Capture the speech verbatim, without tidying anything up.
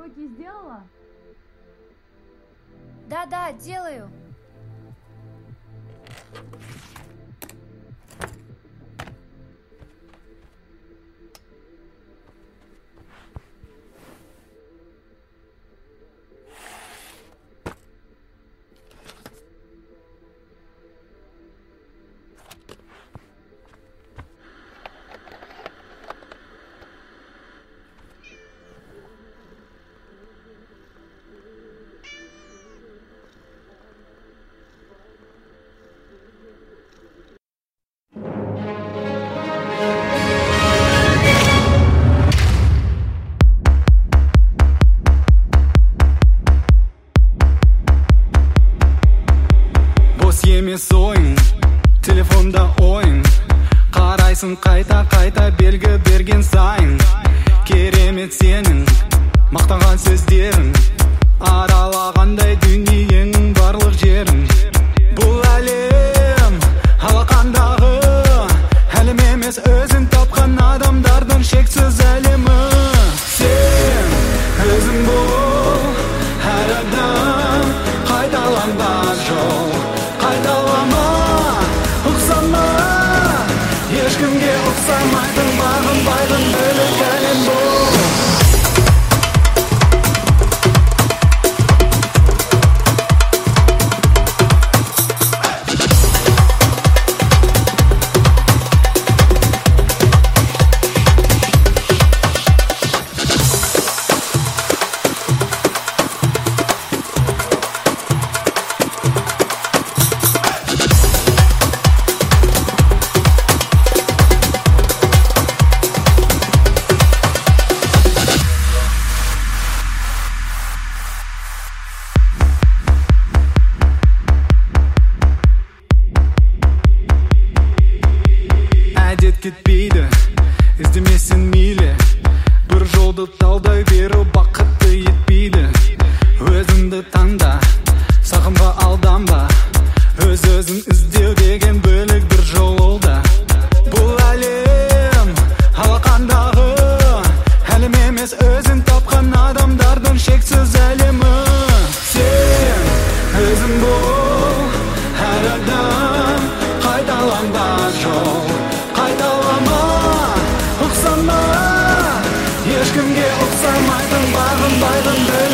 уроки сделала? Да-да, делаю. Емес ойын, телефонда ойын, қарайсың қайта-қайта белгі берген сайын. Керемет сенің мақтаған сөздерің, аралағандай дүниенің барлық жерін. Бұл әлем алақандағы әлем емес, өзін тапқан адамдардың шексіз әлемі. Сен өзің бол, әр адам қайталанбас жол. Қайталама, ұқсама, ешкімге ұқсамайтын бағынбайтын бөлек әлем бұл. Әдет кетпейді, іздемесін мейлі, бір жолды талдай беру бақытты етпейді. Өзіңді таңда, сағымға алданба, өз-өзін іздеу деген бөлек бір жол олда. Бұл әлем алақандағы әлем емес, өзін тапқан адамдардың шексіз әлемі. Сен өзің бол, әр адам қайталанбас жол. Қайталама, ұқсама, ешкімге ұқсамайтын бағынбайтын